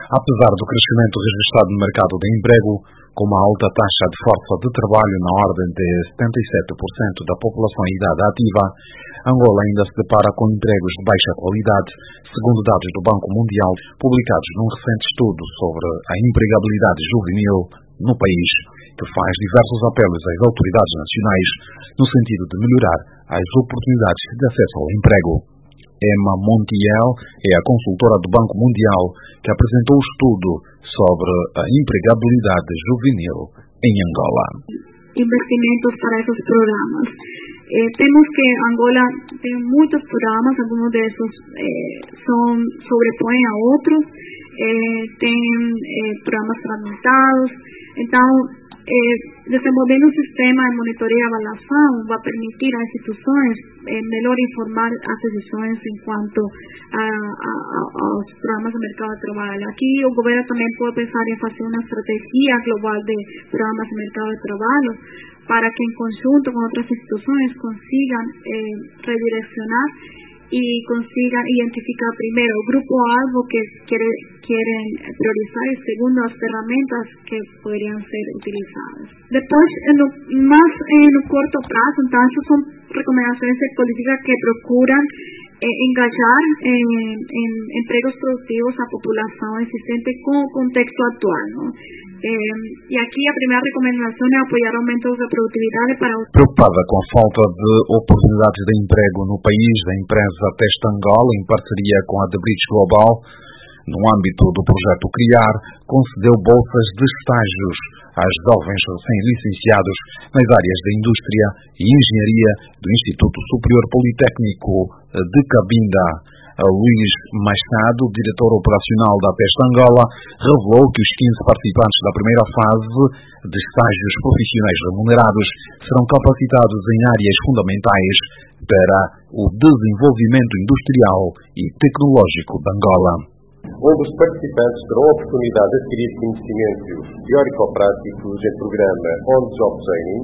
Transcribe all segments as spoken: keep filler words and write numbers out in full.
Apesar do crescimento registrado no mercado de emprego, com uma alta taxa de força de trabalho na ordem de setenta e sete por cento da população em idade ativa, Angola ainda se depara com empregos de baixa qualidade, segundo dados do Banco Mundial, publicados num recente estudo sobre a empregabilidade juvenil no país, que faz diversos apelos às autoridades nacionais no sentido de melhorar as oportunidades de acesso ao emprego. Emma Montiel é a consultora do Banco Mundial que apresentou o estudo sobre a empregabilidade juvenil em Angola. Investimentos para esos programas. Eh, temos que Angola tem muitos programas, algunos de esos eh, son sobrepõem a outros, eh, tem eh, programas fragmentados. Então, eh, desenvolver um sistema de monitoria e avaliação vai permitir às instituições eh, melhor informar as decisões em quanto a, a, a, aos programas de mercado de trabalho. Aqui o governo também pode pensar em fazer uma estratégia global de programas de mercado de trabalho para que, em conjunto com outras instituições, consigam eh, redirecionar y consigan identificar primero el grupo-alvo que quiere, quieren priorizar y segundo las herramientas que podrían ser utilizadas. Después, en lo, más en un corto plazo, entonces son recomendaciones de política que procuran eh, engajar en, en empleos productivos a población existente con el contexto actual, ¿no? Eh, e aqui a primeira recomendação é apoiar aumentos de produtividade para... Preocupada com a falta de oportunidades de emprego no país, a empresa Test Angola, em parceria com a The Bridge Global, no âmbito do projeto Criar, concedeu bolsas de estágios às jovens recém-licenciados nas áreas da indústria e engenharia do Instituto Superior Politécnico de Cabinda. Luís Machado, diretor operacional da Test Angola, revelou que os quinze participantes da primeira fase de estágios profissionais remunerados serão capacitados em áreas fundamentais para o desenvolvimento industrial e tecnológico de Angola. Onde os participantes terão a oportunidade de adquirir conhecimentos teórico-práticos em programa On-Job Training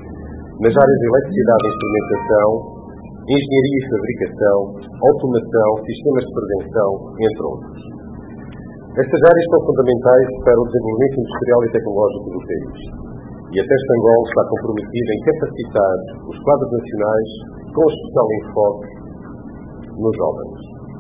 nas áreas de eletricidade e instrumentação, engenharia e fabricação, automação, sistemas de prevenção, entre outros. Estas áreas são fundamentais para o desenvolvimento industrial e tecnológico do país. E a Test Angola está comprometida em capacitar os quadros nacionais com especial enfoque nos jovens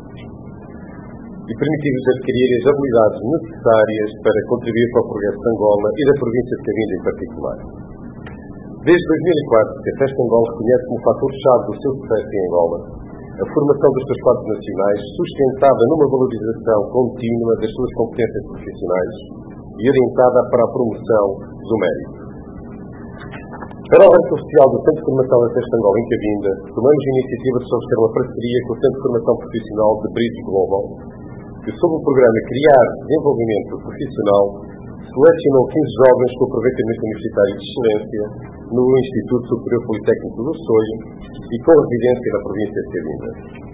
e permitir-lhes adquirir as habilidades necessárias para contribuir para o progresso de Angola e da província de Cabinda em particular. Desde dois mil e quatro, que a Test Angola reconhece como fator-chave do seu sucesso em Angola a formação dos seus quadros nacionais, sustentada numa valorização contínua das suas competências profissionais e orientada para a promoção do mérito. Para o âmbito oficial do Centro de Formação da Test Angola em Cabinda, tomamos a iniciativa de estabelecer uma parceria com o Centro de Formação Profissional de Bridge Global, que sob o programa Criar Desenvolvimento Profissional selecionou quinze jovens com aproveitamento universitário de excelência no Instituto Superior Politécnico do Soio e com residência na província de Cabinda.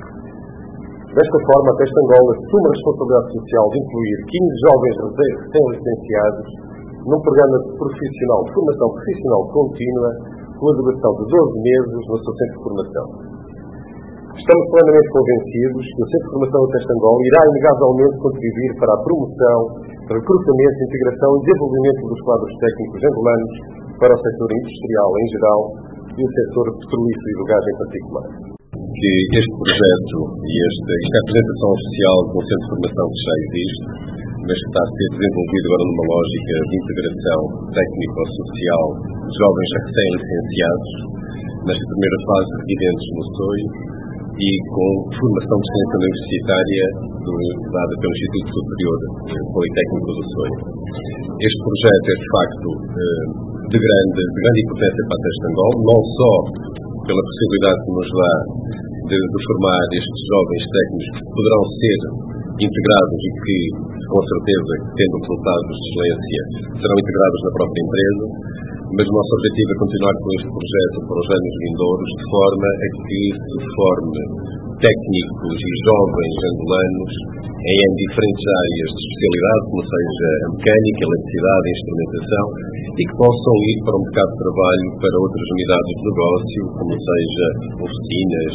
Desta forma, a Test Angola assume a responsabilidade social de incluir quinze jovens recém-licenciados num programa profissional de formação profissional contínua com a duração de doze meses no seu centro de formação. Estamos plenamente convencidos que o Centro de Formação da Test Angola irá inegavelmente contribuir para a promoção, recrutamento, integração e desenvolvimento dos quadros técnicos angolanos para o setor industrial em geral e o setor petrolífero e do gás em particular. Que este projeto e esta, esta apresentação oficial do Centro de Formação que já existe, mas que está a ser desenvolvido agora numa lógica de integração técnico-social de jovens recém-licenciados, nesta primeira fase residentes no Soio, e com formação de excelência universitária dada pelo Instituto Superior Politécnico do Soio. Este projeto é, de facto, de grande, de grande importância para a Test Angola, não só pela possibilidade que nos dá de, de formar estes jovens técnicos que poderão ser integrados e que, com certeza, tendo resultados de excelência, serão integrados na própria empresa, mas o nosso objetivo é continuar com este projeto para os anos vindouros, de forma a que se forme técnicos e jovens angolanos em diferentes áreas de especialidade, como seja a mecânica, a eletricidade, a instrumentação, e que possam ir para o mercado de trabalho para outras unidades de negócio, como seja oficinas,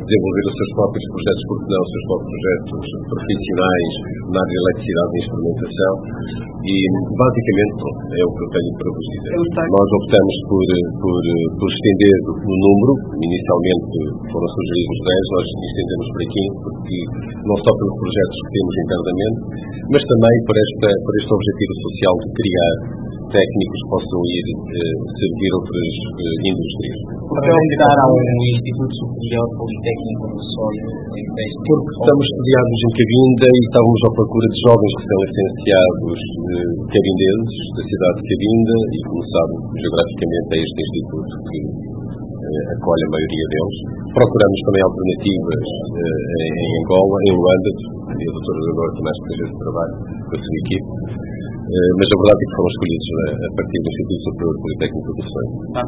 desenvolver os seus próprios projetos, porque não, os seus próprios projetos profissionais na área de eletricidade e instrumentação. E, basicamente, é o que eu tenho para vos dizer. Nós optamos por, por, por estender o número. Inicialmente foram sugeridos dez, nós estendemos para quinze, porque não só pelos projetos que temos internamente, mas também por, esta, por este objetivo social de criar técnicos que possam ir eh, servir outras eh, indústrias. Porque optar a um Instituto Superior Politécnico do Sóio? Porque estamos estudiados em Cabinda e estávamos à procura de jovens que são licenciados eh, cabindenses da cidade de Cabinda, e como sabe, geograficamente é este instituto que eh, acolhe a maioria deles. Procuramos também alternativas eh, em, em Angola, em Luanda, e a doutora Leonor também fez esse trabalho com a sua equipe. Uh, mas a verdade é que foram escolhidos a, a partir do Instituto Superior Politécnico do Sóio.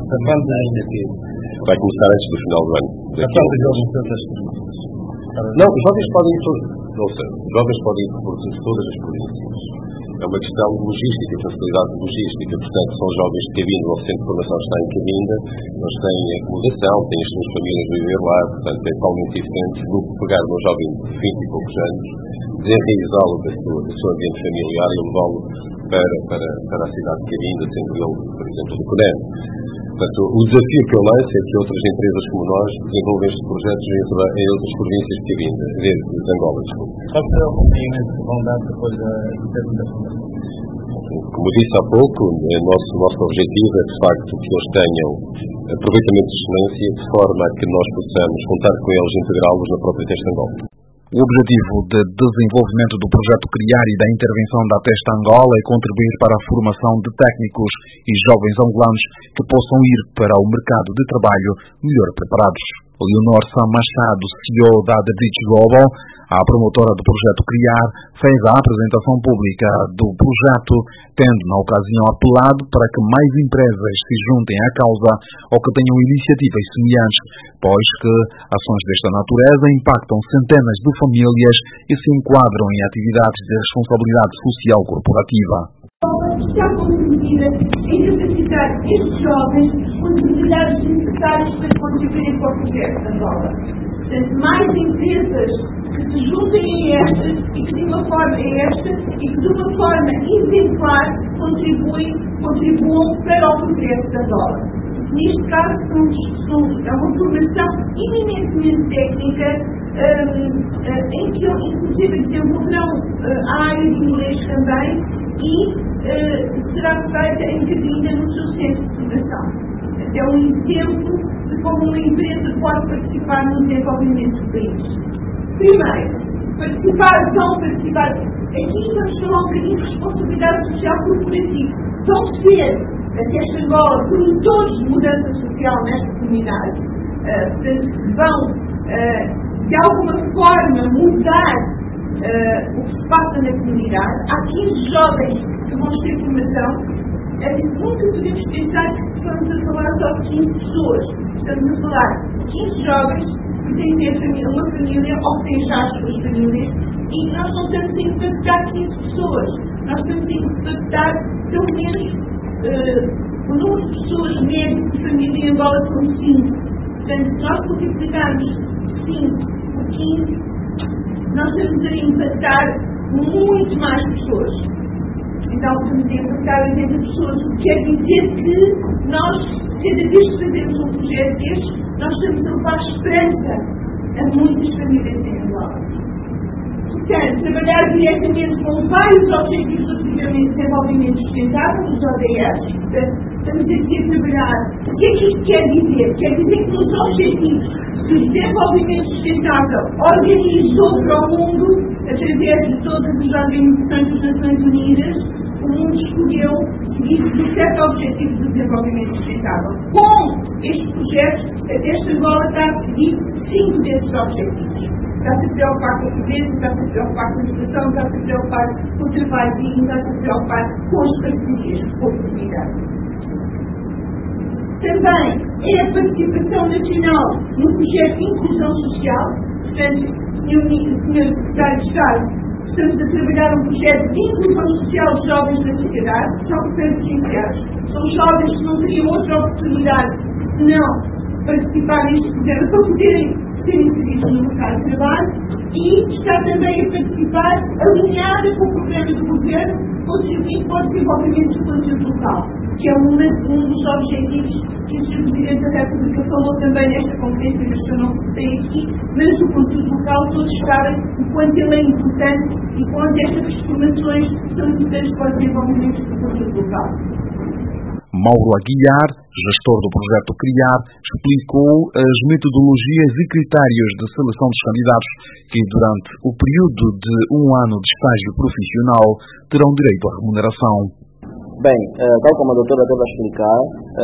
Vai começar antes do final do ano. Não, os jovens podem ir todos. Não sei, os jovens podem ir por todas as províncias. É uma questão de logística, de facilidade de logística. Portanto, são jovens de Cabinda, o centro de formação está em Cabinda, eles têm acomodação, têm as suas famílias a viver lá, portanto é totalmente diferente do que pegar um jovem de vinte e poucos anos, desenraizá-lo da sua, do seu ambiente familiar e levá-lo para, para, para a cidade de Cabinda, sendo ele, por exemplo, do Coném. Portanto, o desafio que eu lanço é que outras empresas como nós desenvolvam estes projetos em, em outras províncias de Cabinda, de Angola, desculpa. Qual será o acompanhamento que vão dar depois da implementação? Como disse há pouco, o nosso, nosso objetivo é, de facto, que eles tenham aproveitamento de excelência, de forma a que nós possamos contar com eles e integrá-los na própria Testa Angola. O objetivo de desenvolvimento do projeto Criar e da intervenção da Testa Angola é contribuir para a formação de técnicos e jovens angolanos que possam ir para o mercado de trabalho melhor preparados. Leonor Sam Machado, C E O da The Bridge Global, a promotora do projeto Criar, fez a apresentação pública do projeto, tendo na ocasião apelado para que mais empresas se juntem à causa ou que tenham iniciativas semelhantes, pois que ações desta natureza impactam centenas de famílias e se enquadram em atividades de responsabilidade social corporativa. Está comprometida em capacitar estes jovens com as habilidades necessárias para contribuírem para o projeto de Angola. Portanto, mais empresas que se juntem a estas e que de uma forma a esta e que de uma forma exemplar contribuem, contribuam para o progresso de Angola. Neste caso, são, são, é uma formação eminentemente técnica, um, uh, em que eles, inclusive, desenvolverão uh, a área de inglês também e uh, será feita em Cabinda no seu centro de formação. É um exemplo de como uma empresa pode participar no desenvolvimento do país. Primeiro, participar, vão participar. Aqui vamos falar um bocadinho de responsabilidade social corporativa. Vão ser a Testa Angola promotores de mudança social nesta comunidade. Uh, portanto, vão, uh, de alguma forma, mudar uh, o que se passa na comunidade. Há quinze jovens que vão ter formação. Uh, nunca podemos pensar que estamos a falar só de quinze pessoas. Estamos a falar de quinze jovens que têm que ter uma família ou que têm já as suas famílias. E nós não estamos a impactar quinze pessoas. Nós estamos a impactar, pelo menos, Uh, o número de pessoas médias de família em Angola são cinco. Portanto, se nós multiplicarmos cinco por quinze, nós estamos a impactar muito mais pessoas. Então, estamos a impactar oitenta pessoas, o que quer dizer que nós, cada vez que fazemos um projeto destes, nós estamos a levar esperança a muitas famílias em Angola. Portanto, trabalhar diretamente com vários objetivos de desenvolvimento sustentável, os O D S. Portanto, estamos aqui a trabalhar. O que é que isto quer dizer? Quer dizer que nos objetivos de desenvolvimento sustentável organizou para o mundo, através de todas as organizações das Nações Unidas, o mundo escolheu seguir dezessete objetivos de desenvolvimento sustentável. Com este projeto, a Testa Angola está a seguir cinco desses objetivos. Está-se a preocupar com a pobreza, está-se a preocupar com a educação, está-se a preocupar com o trabalho digno, está-se a preocupar com as parcerias com a comunidade. Também é a participação nacional no projeto de inclusão social. Portanto, senhor Secretário de Estado, estamos a trabalhar um projeto de inclusão social de jovens da sociedade, que são beneficiados. São jovens que não teriam outra oportunidade senão participar neste programa para poderem ser inseridos no mercado de trabalho e está também a participar alinhada com o programa do governo contribuindo para o desenvolvimento do conteúdo local, que é um, um dos objetivos que o senhor Presidente da República falou também nesta conferência, mas que eu não citei aqui, mas o conteúdo local todos sabem o quanto ele é importante e quanto estas transformações são importantes para o desenvolvimento do conteúdo local. Mauro Aguiar, gestor do projeto Criar, explicou as metodologias e critérios de seleção dos candidatos que, durante o período de um ano de estágio profissional, terão direito à remuneração. Bem, tal como a doutora teve a explicar,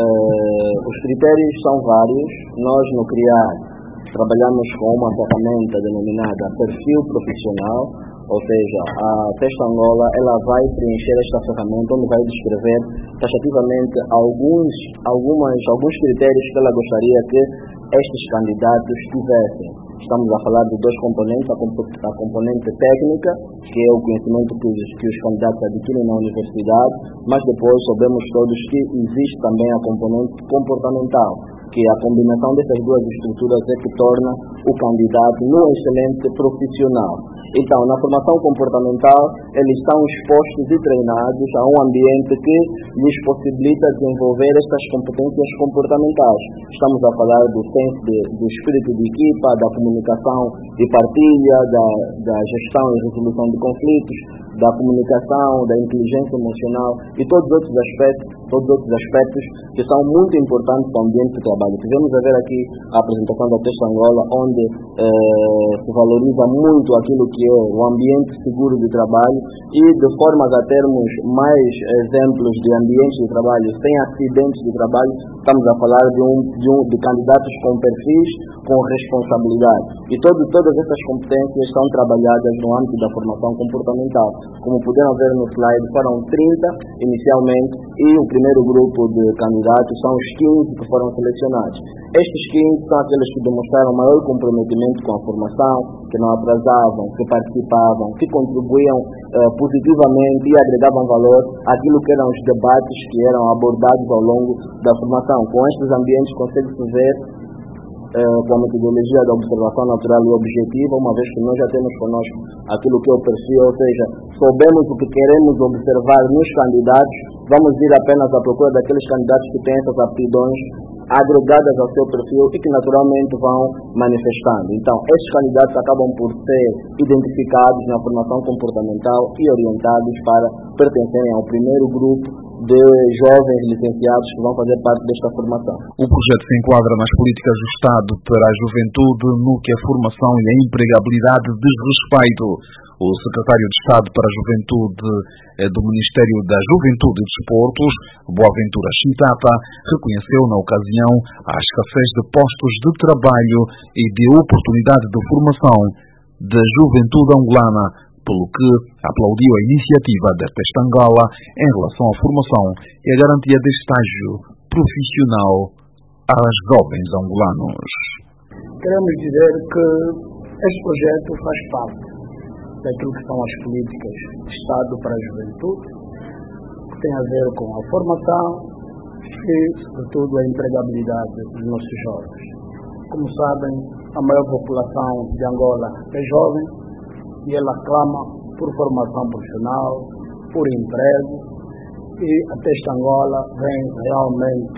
os critérios são vários. Nós, no Criar, trabalhamos com uma ferramenta denominada perfil profissional, ou seja, a Testa Angola ela vai preencher esta ferramenta onde vai descrever taxativamente alguns, algumas, alguns critérios que ela gostaria que estes candidatos tivessem. Estamos a falar de dois componentes, a, comp a componente técnica, que é o conhecimento que os, que os candidatos adquirem na universidade, mas depois sabemos todos que existe também a componente comportamental, que a combinação dessas duas estruturas é que torna o candidato um excelente profissional. Então, na formação comportamental, eles estão expostos e treinados a um ambiente que lhes possibilita desenvolver estas competências comportamentais. Estamos a falar do senso de, do espírito de equipa, da comunicação e partilha, da, da gestão e resolução de conflitos, da comunicação, da inteligência emocional e todos os outros aspectos, todos os outros aspectos que são muito importantes para o ambiente de trabalho. Tivemos a ver aqui a apresentação da Testa Angola, onde eh, se valoriza muito aquilo que é o ambiente seguro de trabalho e de formas a termos mais exemplos de ambientes de trabalho sem acidentes de trabalho, estamos a falar de, um, de, um, de candidatos com perfis, com responsabilidade. E todo, todas essas competências são trabalhadas no âmbito da formação comportamental. Como puderam ver no slide, foram trinta inicialmente e o primeiro grupo de candidatos são os quinze que foram selecionados. Estes quinze são aqueles que demonstraram maior comprometimento com a formação, que não atrasavam, que participavam, que contribuíam uh, positivamente e agregavam valor àquilo que eram os debates que eram abordados ao longo da formação. Com estes ambientes consegue-se ver Uh, com a metodologia da observação natural e objetiva, uma vez que nós já temos conosco aquilo que é o perfil, ou seja, soubemos o que queremos observar nos candidatos, vamos ir apenas à procura daqueles candidatos que têm essas aptidões agregadas ao seu perfil e que naturalmente vão manifestando. Então, estes candidatos acabam por ser identificados na formação comportamental e orientados para pertencerem ao primeiro grupo de jovens licenciados que vão fazer parte desta formação. O projeto se enquadra nas políticas do Estado para a juventude, no que a formação e a empregabilidade diz respeito. O secretário de Estado para a Juventude do Ministério da Juventude e Desportos, Boaventura Chitata, reconheceu na ocasião a escassez de postos de trabalho e de oportunidade de formação da juventude angolana, pelo que aplaudiu a iniciativa da Testa Angola em relação à formação e à garantia de estágio profissional aos jovens angolanos. Queremos dizer que este projeto faz parte daquilo que são as políticas de Estado para a juventude, que tem a ver com a formação e, sobretudo, a empregabilidade dos nossos jovens. Como sabem, a maior população de Angola é jovem, e ela clama por formação profissional, por emprego, e a Testa Angola vem realmente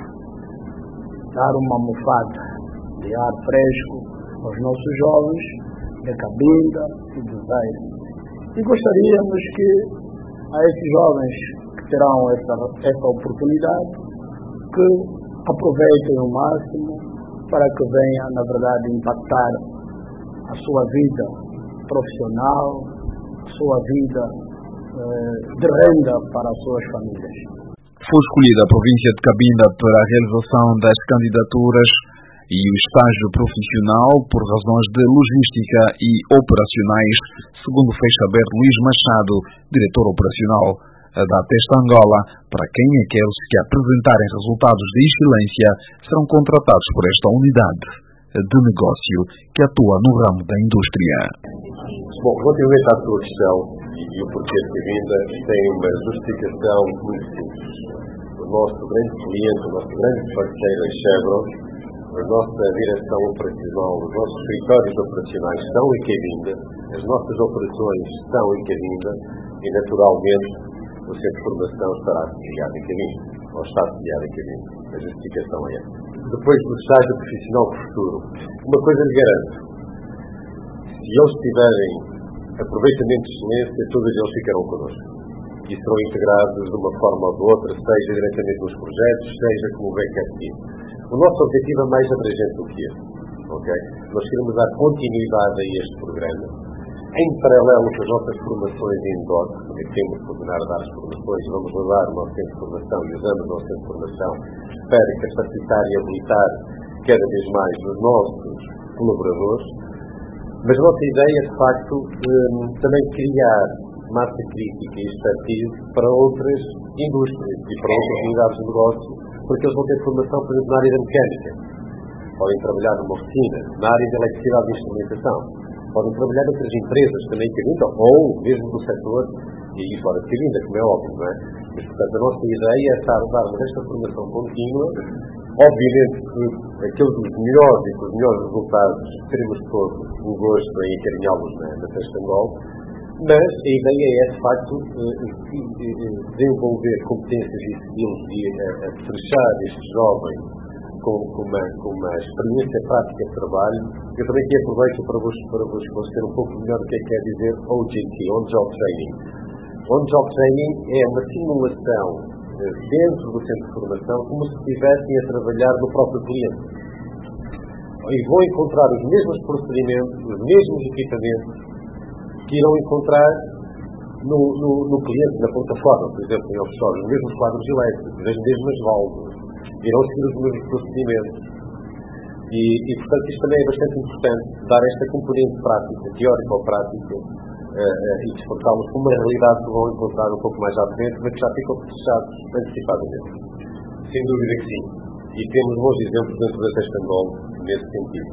dar uma almofada de ar fresco aos nossos jovens, de Cabinda e do Zaire. E gostaríamos que a esses jovens que terão essa, essa oportunidade, que aproveitem o máximo para que venha, na verdade, impactar a sua vida profissional, sua vida eh, de renda para as suas famílias. Foi escolhida a província de Cabinda para a realização das candidaturas e o estágio profissional por razões de logística e operacionais, segundo fez saber Luís Machado, diretor operacional da Testa Angola. Para quem aqueles que apresentarem resultados de excelência serão contratados por esta unidade de negócio que atua no ramo da indústria. Bom, relativamente à sua questão e, e o porquê de Cabinda, tem uma justificação muito simples. O nosso grande cliente, o nosso grande parceiro, a Chevron, a nossa direção operacional, os nossos escritórios operacionais estão em Cabinda, as nossas operações estão em Cabinda e, naturalmente, o Centro de Formação estará sediado em Cabinda, ou está sediado em Cabinda. A justificação é essa. Depois do estágio profissional do futuro, uma coisa lhe garanto: se eles tiverem aproveitamento de excelência, todos eles ficarão connosco e serão integrados de uma forma ou de outra, seja diretamente nos projetos, seja como backup team. O nosso objetivo é mais abrangente do que esse. Okay? Nós queremos dar continuidade a este programa, em paralelo com as nossas formações em D O C, porque temos que continuar a dar as formações, vamos usar o nosso centro de formação e usamos o nosso centro de formação para capacitar e habilitar cada vez mais os nossos colaboradores. Mas a nossa ideia é, de facto, também criar massa crítica e expertise para outras indústrias e para outras unidades de negócio, porque eles vão ter formação, por exemplo, na área da mecânica. Podem trabalhar numa oficina, na área da eletricidade e instrumentação. Podem trabalhar em outras empresas também em Cabinda, ou mesmo no setor, e aí fora de Cabinda, como é óbvio, não é? Mas, portanto, a nossa ideia é estar a dar esta formação contínua. Obviamente que aqueles dos melhores e com os melhores resultados teremos todos o gosto em encaminhá-los na, na Testangol, mas a ideia é, de facto, desenvolver competências e skills e a fechar estes jovens com, com, uma, com uma experiência prática de trabalho. Eu também aqui aproveito para vos, para vos conhecer um pouco melhor o que é que quer dizer O J T, On-Job Training. On-Job Training é uma simulação dentro do centro de formação, como se estivessem a trabalhar no próprio cliente. E vão encontrar os mesmos procedimentos, os mesmos equipamentos que irão encontrar no, no, no cliente, na plataforma, por exemplo, em offshore, os mesmos quadros elétricos, as mesmas válvulas, irão seguir os mesmos procedimentos. E, e, portanto, isto também é bastante importante, dar esta componente prática, teórica ou prática, Uh, uh, e despertá-los com uma realidade que vão encontrar um pouco mais à frente, mas que já ficam fechados antecipadamente. Sem dúvida que sim. E temos bons exemplos dentro da Testangol nesse sentido.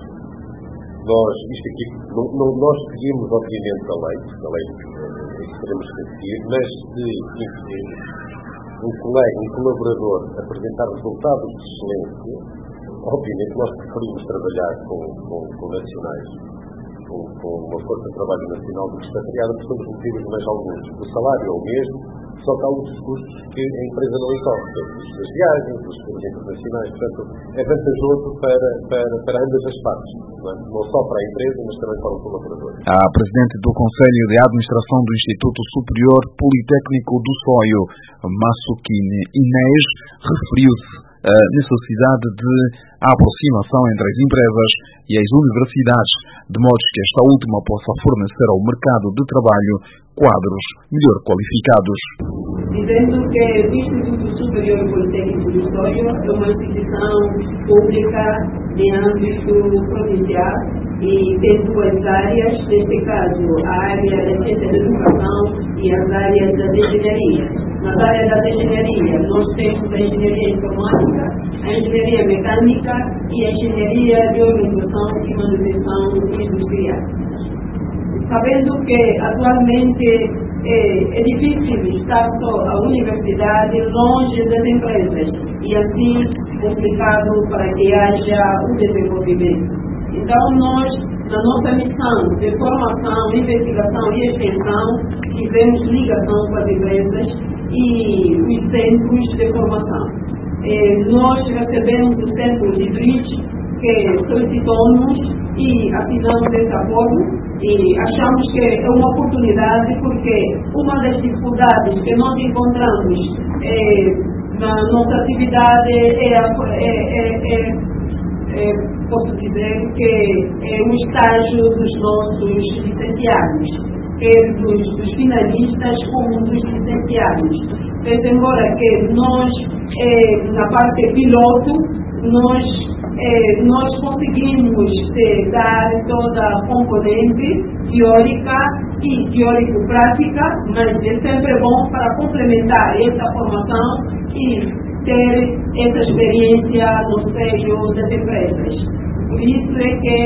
Nós, isto aqui, não, não, nós seguimos obviamente a lei, porque a lei uh, isso teremos que seguir, mas se enfim, um colega, um colaborador apresentar resultados de excelência, obviamente nós preferimos trabalhar com, com, com nacionais, Com, com uma força de trabalho nacional do expatriado, por todos os motivos, mas alguns. O salário é o mesmo, só que há outros custos que a empresa não incorre, as viagens, os custos internacionais, portanto, é vantajoso para, para, para ambas as partes, não, é? Não só para a empresa, mas também para o colaborador. A Presidente do Conselho de Administração do Instituto Superior Politécnico do Soio, Masukine Inês, referiu-se a necessidade de aproximação entre as empresas e as universidades, de modo que esta última possa fornecer ao mercado de trabalho quadros melhor qualificados. Dizendo que o Instituto Superior Politécnico do Soio é uma instituição pública de âmbito provincial e tem duas áreas, neste caso a área da ciência da educação e as áreas da engenharia. Na área da engenharia, nós temos a engenharia informática, a engenharia mecânica e a engenharia de organização e manutenção industrial. Sabendo que atualmente é, é difícil estar só a universidade longe das empresas e assim complicado para que haja um desenvolvimento. Então nós, na nossa missão de formação, investigação e extensão, fizemos ligação com as empresas e os centros de formação. Eh, nós recebemos o centro de Bridge, que solicitou-nos e assinamos esse acordo e achamos que é uma oportunidade porque uma das dificuldades que nós encontramos eh, na nossa atividade é, a, é, é, é, é posso dizer que é o estágio dos nossos licenciados, quer dos, dos finalistas como dos licenciados. Mas embora que nós, eh, na parte piloto, nós, eh, nós conseguimos eh, dar toda a componente teórica e teórico-prática, mas é sempre bom para complementar essa formação e ter essa experiência no seio das empresas. Por isso é que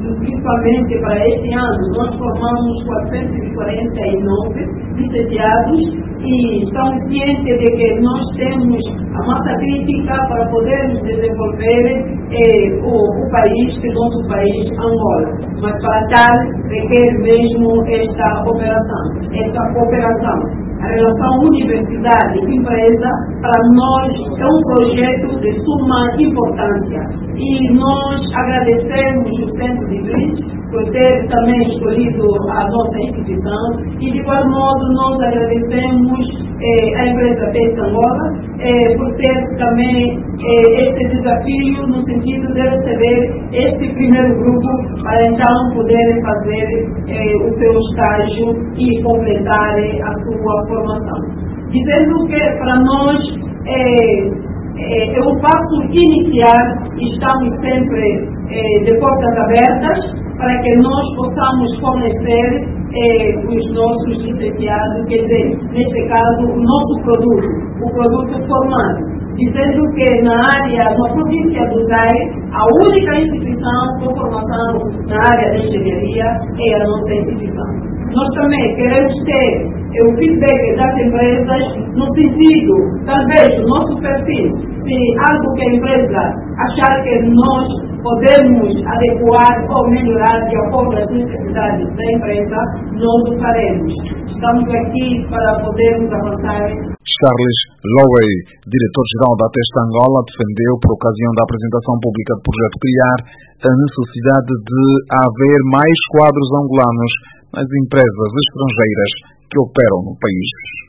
principalmente para este ano, nós formamos quatrocentos e quarenta e nove licenciados e estamos cientes de que nós temos a massa crítica para podermos desenvolver eh, o, o país, que é o nosso país, Angola. Mas para tal, requer mesmo esta operação, esta cooperação. A relação universidade-empresa, para nós, é um projeto de suma importância. E nós agradecemos o Centro de Bridge por ter também escolhido a nossa instituição e, de igual modo, nós agradecemos eh, a empresa Test Angola eh, por ter também eh, este desafio no sentido de receber este primeiro grupo para então poderem fazer eh, o seu estágio e completar eh, a sua formação. Dizendo que para nós eh, eh, é um passo iniciar e estamos sempre eh, de portas abertas para que nós possamos fornecer eh, os nossos licenciados, quer dizer, neste caso, o nosso produto, o produto formado. Dizendo que na área, na província do Zaire, a única instituição com formação na área de engenharia é a nossa instituição. Nós também queremos ter eh, o feedback das empresas no sentido, talvez, do nosso perfil, se algo que a empresa achar que nós podemos adequar ou melhorar de acordo às necessidades da empresa, nós o faremos. Estamos aqui para podermos avançar. Charles Lowe, diretor-geral da Test Angola, defendeu, por ocasião da apresentação pública do projeto Criar, a necessidade de haver mais quadros angolanos nas empresas estrangeiras que operam no país.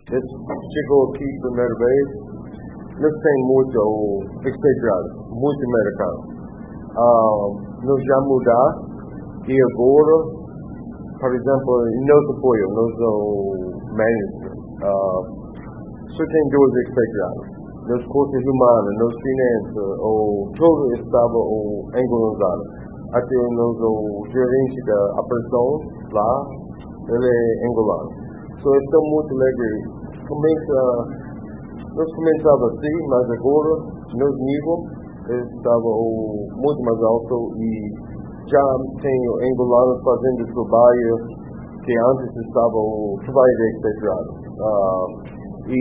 Chegou aqui pela primeira vez, nós temos muito expatriado, muito americano. Uh, nós já mudar e agora, por exemplo, nosso apoio, nosso management, uh, só tem dois expatriados. Nos cursos humanos, nos finanças, ou todo estava angolano. Até o nosso gerente da operação lá, ele é angolano. So, estou muito alegre. Começa, nós começava assim, mas agora, nosso nível estava muito mais alto e já tenho angolanos fazendo trabalho que antes estava o trabalho de expatriado. Uh, e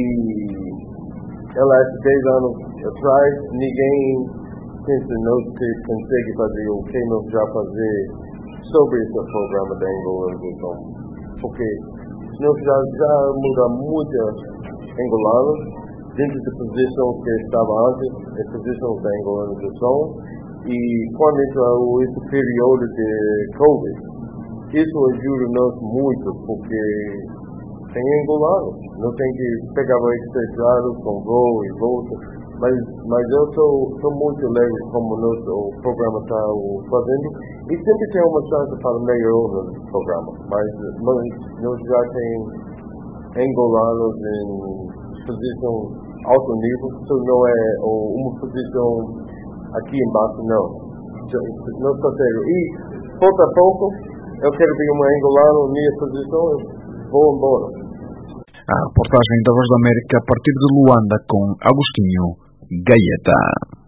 ela, há dez anos atrás, ninguém pensa nós que consegue fazer o que nós já fazer sobre esse programa da Angola. Então, porque nós já, já mudamos muitos angolanos dentro da posição que estava antes, a posição da angolanização, e quando entrou esse período de Covid, isso ajuda-nos muito, porque tem angolanos, não tem que pegar o expatriado com voo e volta, mas, mas eu estou muito alegre como o nosso programa está fazendo, e sempre tem uma chance para melhorar no programa, mas, mas nós já temos angolanos em posição alto nível, isso não é uma posição aqui embaixo, não. Não está sério. E, pouco a pouco, eu quero ver uma angolana na minha posição, eu vou embora. A reportagem da Voz da América a partir de Luanda com Agostinho Gaeta.